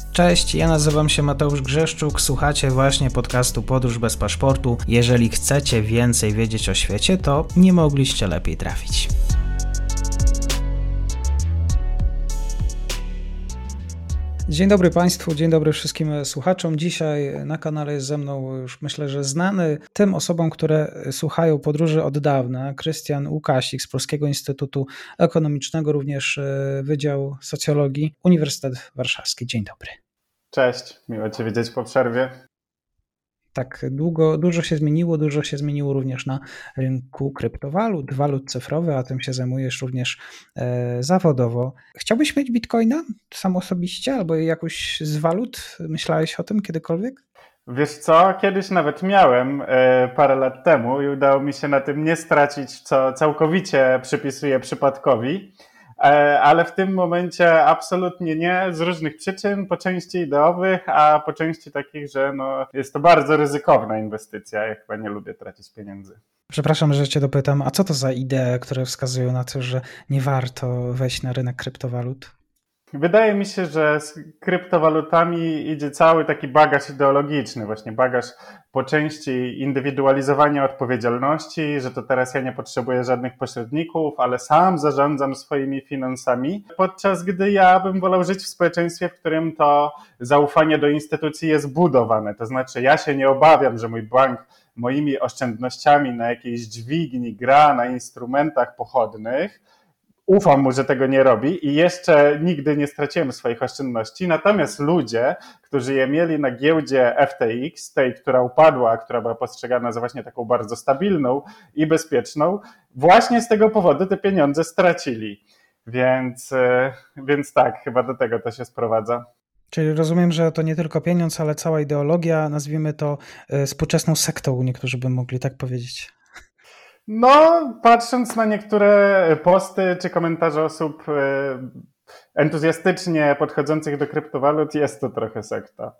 Cześć, ja nazywam się Mateusz Grzeszczuk, słuchacie właśnie podcastu Podróż bez paszportu. Jeżeli chcecie więcej wiedzieć o świecie, to nie mogliście lepiej trafić. Dzień dobry Państwu, dzień dobry wszystkim słuchaczom. Dzisiaj na kanale jest ze mną już myślę, że znany tym osobom, które słuchają podróży od dawna, Krystian Łukasik z Polskiego Instytutu Ekonomicznego, również Wydział Socjologii, Uniwersytet Warszawski. Dzień dobry. Cześć, miło Cię widzieć po przerwie. Tak, dużo się zmieniło również na rynku kryptowalut, walut cyfrowych, a tym się zajmujesz również zawodowo. Chciałbyś mieć bitcoina sam osobiście albo jakoś z walut? Myślałeś o tym kiedykolwiek? Wiesz co, kiedyś nawet miałem parę lat temu i udało mi się na tym nie stracić, co całkowicie przypisuję przypadkowi, ale w tym momencie absolutnie nie, z różnych przyczyn, po części ideowych, a po części takich, że jest to bardzo ryzykowna inwestycja, ja chyba nie lubię tracić pieniędzy. Przepraszam, że Cię dopytam, a co to za idee, które wskazują na to, że nie warto wejść na rynek kryptowalut? Wydaje mi się, że z kryptowalutami idzie cały taki bagaż ideologiczny, właśnie bagaż po części indywidualizowania odpowiedzialności, że to teraz ja nie potrzebuję żadnych pośredników, ale sam zarządzam swoimi finansami, podczas gdy ja bym wolał żyć w społeczeństwie, w którym to zaufanie do instytucji jest budowane. To znaczy ja się nie obawiam, że mój bank moimi oszczędnościami na jakiejś dźwigni gra na instrumentach pochodnych. Ufam mu, że tego nie robi i jeszcze nigdy nie straciłem swoich oszczędności. Natomiast ludzie, którzy je mieli na giełdzie FTX, tej, która upadła, która była postrzegana za właśnie taką bardzo stabilną i bezpieczną, właśnie z tego powodu te pieniądze stracili. Więc tak, chyba do tego to się sprowadza. Czyli rozumiem, że to nie tylko pieniądz, ale cała ideologia, nazwijmy to współczesną sektą, niektórzy by mogli tak powiedzieć. Patrząc na niektóre posty czy komentarze osób entuzjastycznie podchodzących do kryptowalut, jest to trochę sekta.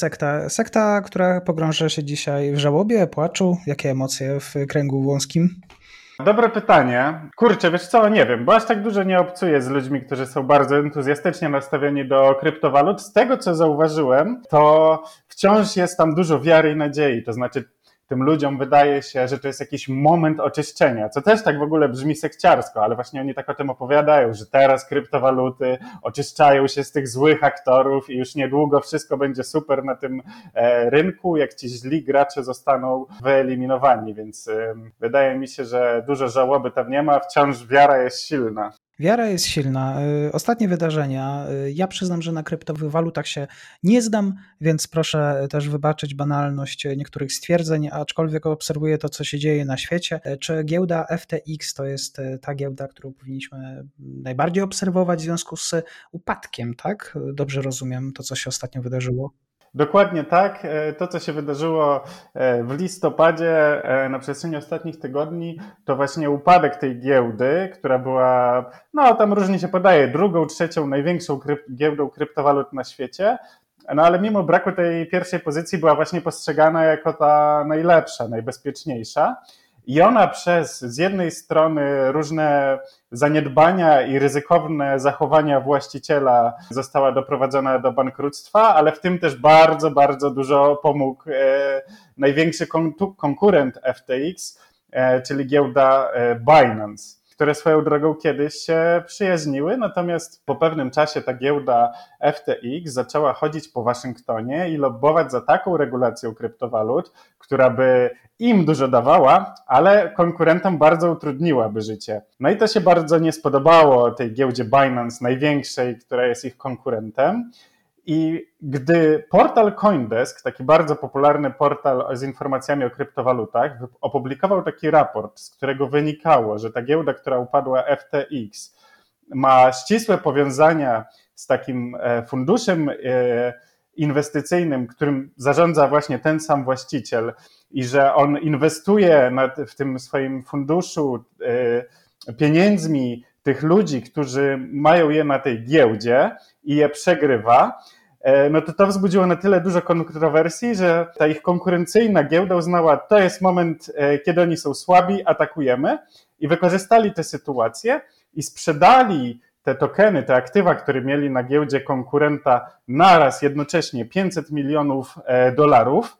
Sekta, która pogrąża się dzisiaj w żałobie, płaczu. Jakie emocje w kręgu wąskim? Dobre pytanie. Kurczę, wiesz co, nie wiem, bo aż tak dużo nie obcuję z ludźmi, którzy są bardzo entuzjastycznie nastawieni do kryptowalut. Z tego, co zauważyłem, to wciąż jest tam dużo wiary i nadziei, to znaczy tym ludziom wydaje się, że to jest jakiś moment oczyszczenia, co też tak w ogóle brzmi sekciarsko, ale właśnie oni tak o tym opowiadają, że teraz kryptowaluty oczyszczają się z tych złych aktorów i już niedługo wszystko będzie super na tym rynku, jak ci źli gracze zostaną wyeliminowani, więc wydaje mi się, że dużo żałoby tam nie ma, wciąż wiara jest silna. Wiara jest silna. Ostatnie wydarzenia. Ja przyznam, że na kryptowalutach się nie znam, więc proszę też wybaczyć banalność niektórych stwierdzeń, aczkolwiek obserwuję to, co się dzieje na świecie. Czy giełda FTX to jest ta giełda, którą powinniśmy najbardziej obserwować w związku z upadkiem, tak? Dobrze rozumiem to, co się ostatnio wydarzyło? Dokładnie tak. To, co się wydarzyło w listopadzie na przestrzeni ostatnich tygodni, to właśnie upadek tej giełdy, która była, tam różnie się podaje, drugą, trzecią największą giełdą kryptowalut na świecie, ale mimo braku tej pierwszej pozycji była właśnie postrzegana jako ta najlepsza, najbezpieczniejsza. I ona przez z jednej strony różne zaniedbania i ryzykowne zachowania właściciela została doprowadzona do bankructwa, ale w tym też bardzo, bardzo dużo pomógł największy konkurent FTX, czyli giełda Binance, które swoją drogą kiedyś się przyjaźniły, natomiast po pewnym czasie ta giełda FTX zaczęła chodzić po Waszyngtonie i lobbować za taką regulacją kryptowalut, która by im dużo dawała, ale konkurentom bardzo utrudniłaby życie. No i to się bardzo nie spodobało tej giełdzie Binance, największej, która jest ich konkurentem. I gdy portal CoinDesk, taki bardzo popularny portal z informacjami o kryptowalutach, opublikował taki raport, z którego wynikało, że ta giełda, która upadła FTX, ma ścisłe powiązania z takim funduszem inwestycyjnym, którym zarządza właśnie ten sam właściciel i że on inwestuje w tym swoim funduszu pieniędzmi tych ludzi, którzy mają je na tej giełdzie i je przegrywa, no to wzbudziło na tyle dużo kontrowersji, że ta ich konkurencyjna giełda uznała, to jest moment, kiedy oni są słabi, atakujemy i wykorzystali tę sytuację i sprzedali te tokeny, te aktywa, które mieli na giełdzie konkurenta naraz jednocześnie 500 milionów dolarów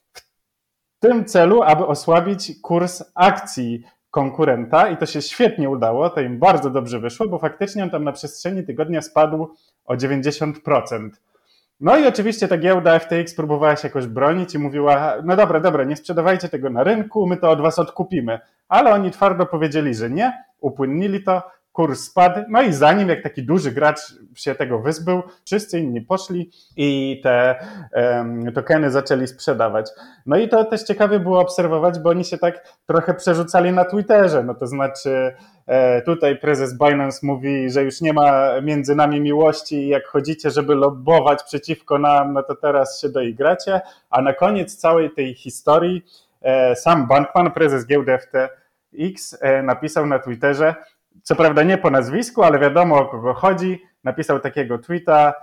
w tym celu, aby osłabić kurs akcji konkurenta i to się świetnie udało, to im bardzo dobrze wyszło, bo faktycznie on tam na przestrzeni tygodnia spadł o 90%. No i oczywiście ta giełda FTX próbowała się jakoś bronić i mówiła, no dobra, nie sprzedawajcie tego na rynku, my to od was odkupimy. Ale oni twardo powiedzieli, że nie, upłynnili to, kurs spadł, no i zanim jak taki duży gracz się tego wyzbył, wszyscy inni poszli i te tokeny zaczęli sprzedawać. No i to też ciekawe było obserwować, bo oni się tak trochę przerzucali na Twitterze, no to znaczy tutaj prezes Binance mówi, że już nie ma między nami miłości i jak chodzicie, żeby lobbować przeciwko nam, no to teraz się doigracie, a na koniec całej tej historii Sam Bankman, prezes giełdy FTX, napisał na Twitterze, co prawda nie po nazwisku, ale wiadomo o kogo chodzi, napisał takiego tweeta,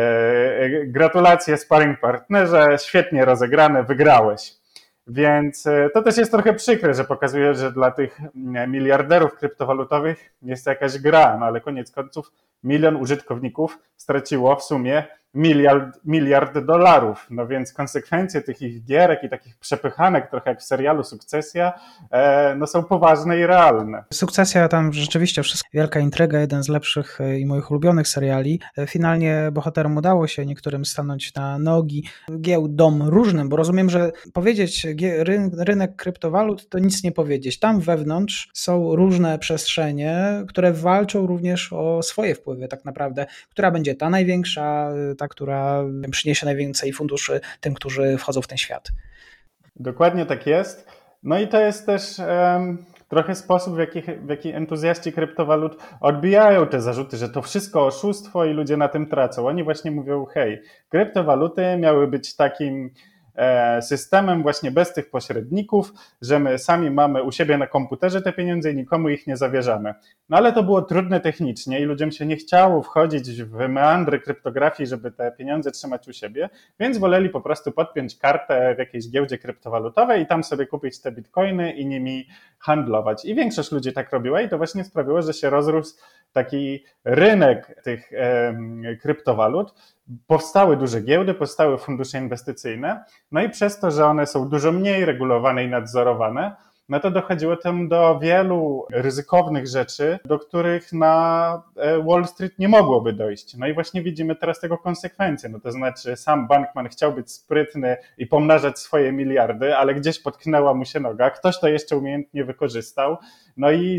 gratulacje sparring partnerze, świetnie rozegrane, wygrałeś. Więc to też jest trochę przykre, że pokazuje, że dla tych miliarderów kryptowalutowych jest to jakaś gra, no ale koniec końców 1 milion użytkowników straciło w sumie miliard dolarów. No więc konsekwencje tych ich gierek i takich przepychanek, trochę jak w serialu Sukcesja, no są poważne i realne. Sukcesja, tam rzeczywiście wszystko, wielka intryga, jeden z lepszych i moich ulubionych seriali. Finalnie bohaterom udało się niektórym stanąć na nogi, giełdom różnym, bo rozumiem, że powiedzieć rynek kryptowalut to nic nie powiedzieć. Tam wewnątrz są różne przestrzenie, które walczą również o swoje wpływy tak naprawdę, która będzie ta największa, ta, która przyniesie najwięcej funduszy tym, którzy wchodzą w ten świat. Dokładnie tak jest. No i to jest też trochę sposób, w jaki entuzjaści kryptowalut odbijają te zarzuty, że to wszystko oszustwo i ludzie na tym tracą. Oni właśnie mówią, hej, kryptowaluty miały być takim systemem właśnie bez tych pośredników, że my sami mamy u siebie na komputerze te pieniądze i nikomu ich nie zawierzamy. No ale to było trudne technicznie i ludziom się nie chciało wchodzić w meandry kryptografii, żeby te pieniądze trzymać u siebie, więc woleli po prostu podpiąć kartę w jakiejś giełdzie kryptowalutowej i tam sobie kupić te bitcoiny i nimi handlować. I większość ludzi tak robiła i to właśnie sprawiło, że się rozrósł taki rynek tych kryptowalut. Powstały duże giełdy, powstały fundusze inwestycyjne, no i przez to, że one są dużo mniej regulowane i nadzorowane, no to dochodziło tam do wielu ryzykownych rzeczy, do których na Wall Street nie mogłoby dojść. No i właśnie widzimy teraz tego konsekwencje. No to znaczy sam Bankman chciał być sprytny i pomnażać swoje miliardy, ale gdzieś potknęła mu się noga, ktoś to jeszcze umiejętnie wykorzystał, no i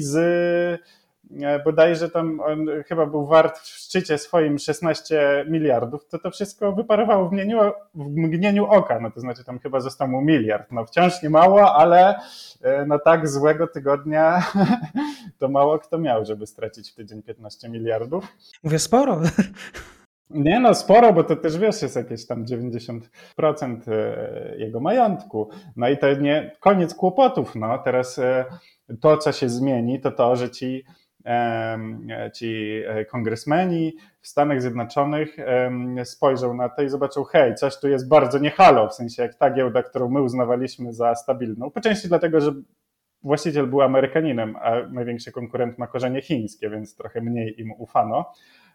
bodajże tam on chyba był wart w szczycie swoim 16 miliardów, to wszystko wyparowało w mgnieniu oka, no to znaczy tam chyba został mu miliard, no wciąż nie mało, ale no tak złego tygodnia to mało kto miał, żeby stracić w tydzień 15 miliardów. Mówię sporo. Nie no, sporo, bo to też wiesz, jest jakieś tam 90% jego majątku. No i to nie koniec kłopotów, no teraz to, co się zmieni, to, że ci kongresmeni w Stanach Zjednoczonych spojrzą na to i zobaczą, hej, coś tu jest bardzo nie halo, w sensie jak ta giełda, którą my uznawaliśmy za stabilną, po części dlatego, że właściciel był Amerykaninem, a największy konkurent ma korzenie chińskie, więc trochę mniej im ufano.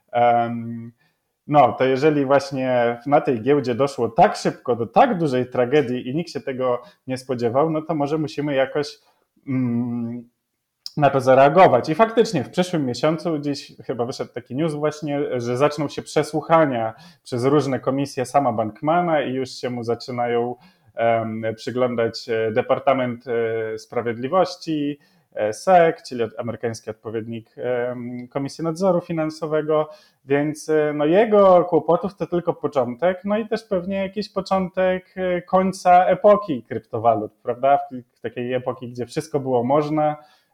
No, to jeżeli właśnie na tej giełdzie doszło tak szybko do tak dużej tragedii i nikt się tego nie spodziewał, no to może musimy jakoś na to zareagować. I faktycznie w przyszłym miesiącu gdzieś chyba wyszedł taki news właśnie, że zaczną się przesłuchania przez różne komisje sama Bankmana i już się mu zaczynają przyglądać Departament Sprawiedliwości, SEC, czyli amerykański odpowiednik Komisji Nadzoru Finansowego, więc no jego kłopotów to tylko początek, no i też pewnie jakiś początek końca epoki kryptowalut, prawda? W takiej epoki, gdzie wszystko było można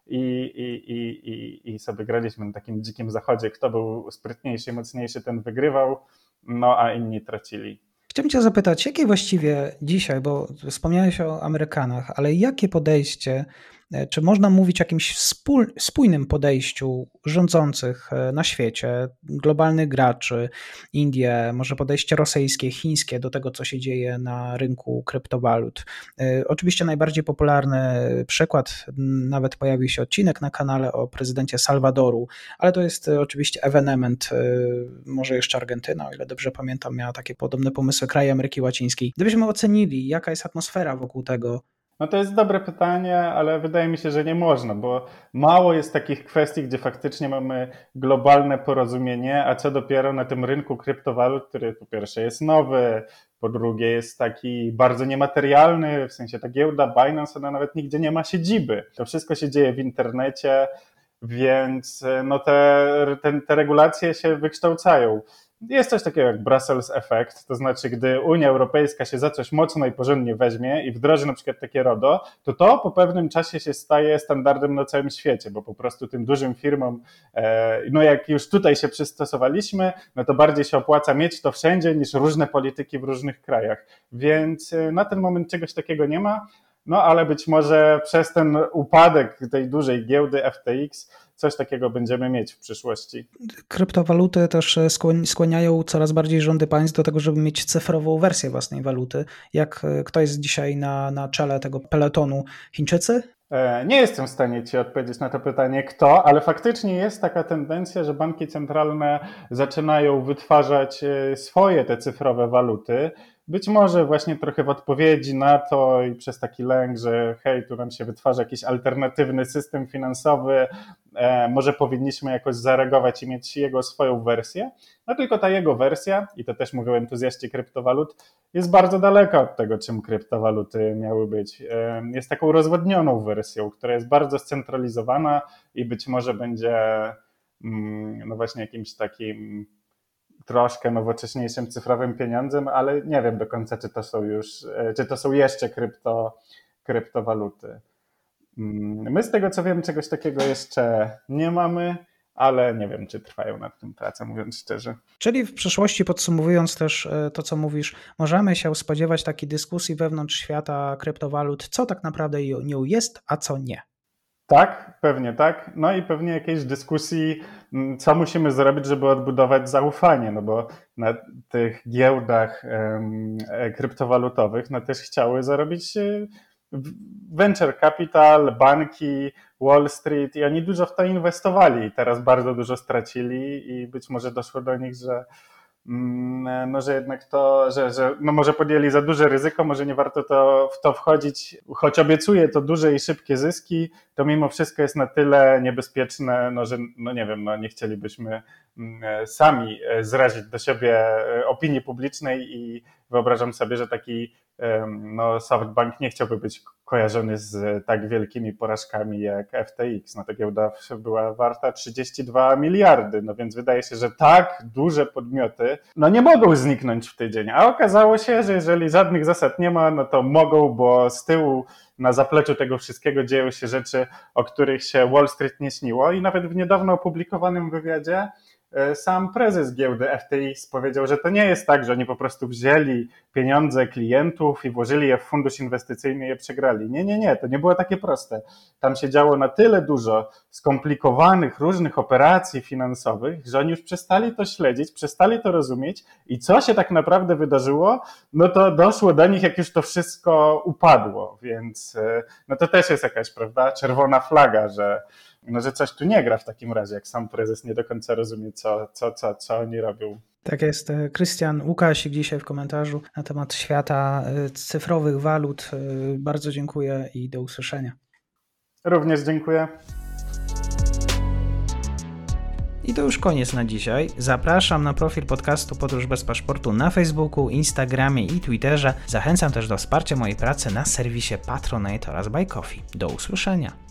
i sobie graliśmy na takim dzikim zachodzie, kto był sprytniejszy i mocniejszy, ten wygrywał, no a inni tracili. Chciałbym cię zapytać, jakie właściwie dzisiaj, bo wspomniałeś o Amerykanach, ale jakie podejście Czy można mówić o jakimś spójnym podejściu rządzących na świecie, globalnych graczy, Indie, może podejście rosyjskie, chińskie do tego, co się dzieje na rynku kryptowalut? Oczywiście najbardziej popularny przykład, nawet pojawił się odcinek na kanale o prezydencie Salwadoru, ale to jest oczywiście ewenement, może jeszcze Argentyna, o ile dobrze pamiętam, miała takie podobne pomysły, kraje Ameryki Łacińskiej. Gdybyśmy ocenili, jaka jest atmosfera wokół tego? No to jest dobre pytanie, ale wydaje mi się, że nie można, bo mało jest takich kwestii, gdzie faktycznie mamy globalne porozumienie, a co dopiero na tym rynku kryptowalut, który po pierwsze jest nowy, po drugie jest taki bardzo niematerialny, w sensie ta giełda Binance, ona nawet nigdzie nie ma siedziby. To wszystko się dzieje w internecie, więc no te regulacje się wykształcają. Jest coś takiego jak Brussels Effect, to znaczy gdy Unia Europejska się za coś mocno i porządnie weźmie i wdroży na przykład takie RODO, to po pewnym czasie się staje standardem na całym świecie, bo po prostu tym dużym firmom, no jak już tutaj się przystosowaliśmy, no to bardziej się opłaca mieć to wszędzie niż różne polityki w różnych krajach, więc na ten moment czegoś takiego nie ma, no ale być może przez ten upadek tej dużej giełdy FTX coś takiego będziemy mieć w przyszłości. Kryptowaluty też skłaniają coraz bardziej rządy państw do tego, żeby mieć cyfrową wersję własnej waluty. Kto jest dzisiaj na czele tego peletonu? Chińczycy? Nie jestem w stanie Ci odpowiedzieć na to pytanie kto, ale faktycznie jest taka tendencja, że banki centralne zaczynają wytwarzać swoje te cyfrowe waluty. Być może właśnie trochę w odpowiedzi na to i przez taki lęk, że hej, tu nam się wytwarza jakiś alternatywny system finansowy, może powinniśmy jakoś zareagować i mieć jego swoją wersję. No tylko ta jego wersja, i to też mówią entuzjaści kryptowalut, jest bardzo daleka od tego, czym kryptowaluty miały być. Jest taką rozwodnioną wersją, która jest bardzo scentralizowana i być może będzie no właśnie jakimś takim troszkę nowocześniejszym cyfrowym pieniądzem, ale nie wiem do końca, czy to są jeszcze kryptowaluty. My z tego co wiem, czegoś takiego jeszcze nie mamy, ale nie wiem, czy trwają nad tym prace, mówiąc szczerze. Czyli w przyszłości, podsumowując też to, co mówisz, możemy się spodziewać takiej dyskusji wewnątrz świata kryptowalut, co tak naprawdę nią jest, a co nie. Tak, pewnie tak. No i pewnie jakiejś dyskusji, co musimy zrobić, żeby odbudować zaufanie, no bo na tych giełdach kryptowalutowych no też chciały zarobić venture capital, banki, Wall Street i oni dużo w to inwestowali i teraz bardzo dużo stracili i być może doszło do nich, że jednak że może podjęli za duże ryzyko, może nie warto w to wchodzić, choć obiecuje to duże i szybkie zyski, to mimo wszystko jest na tyle niebezpieczne, że nie wiem, nie chcielibyśmy sami zrazić do siebie opinii publicznej i wyobrażam sobie, że taki SoftBank nie chciałby być kojarzony z tak wielkimi porażkami jak FTX. Ta giełda była warta 32 miliardy, więc wydaje się, że tak duże podmioty nie mogą zniknąć w tydzień, a okazało się, że jeżeli żadnych zasad nie ma, to mogą, bo z tyłu na zapleczu tego wszystkiego dzieją się rzeczy, o których się Wall Street nie śniło i nawet w niedawno opublikowanym wywiadzie sam prezes giełdy FTX powiedział, że to nie jest tak, że oni po prostu wzięli pieniądze klientów i włożyli je w fundusz inwestycyjny i je przegrali. Nie, to nie było takie proste. Tam się działo na tyle dużo skomplikowanych różnych operacji finansowych, że oni już przestali to śledzić, przestali to rozumieć i co się tak naprawdę wydarzyło, to doszło do nich, jak już to wszystko upadło, więc to też jest jakaś, prawda, czerwona flaga, że coś tu nie gra w takim razie, jak sam prezes nie do końca rozumie, co oni robią. Tak jest. Krystian Łukasik dzisiaj w komentarzu na temat świata cyfrowych walut. Bardzo dziękuję i do usłyszenia. Również dziękuję. I to już koniec na dzisiaj. Zapraszam na profil podcastu Podróż bez paszportu na Facebooku, Instagramie i Twitterze. Zachęcam też do wsparcia mojej pracy na serwisie Patronite oraz Buy Coffee. Do usłyszenia.